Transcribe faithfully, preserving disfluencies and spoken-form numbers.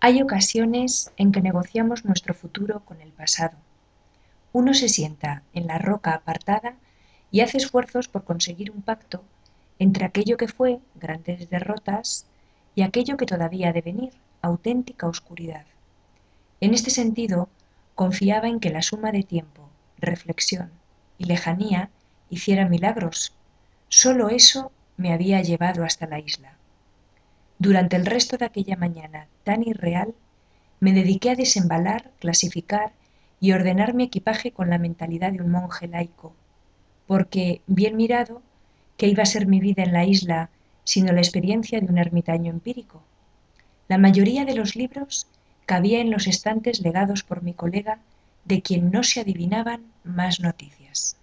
Hay ocasiones en que negociamos nuestro futuro con el pasado. Uno se sienta en la roca apartada y hace esfuerzos por conseguir un pacto entre aquello que fue, grandes derrotas, y aquello que todavía ha de venir, auténtica oscuridad. En este sentido, confiaba en que la suma de tiempo, reflexión y lejanía hiciera milagros. Solo eso me había llevado hasta la isla. Durante el resto de aquella mañana tan irreal, me dediqué a desembalar, clasificar y ordenar mi equipaje con la mentalidad de un monje laico, porque, bien mirado, ¿qué iba a ser mi vida en la isla sino la experiencia de un ermitaño empírico? La mayoría de los libros cabía en los estantes legados por mi colega, de quien no se adivinaban más noticias.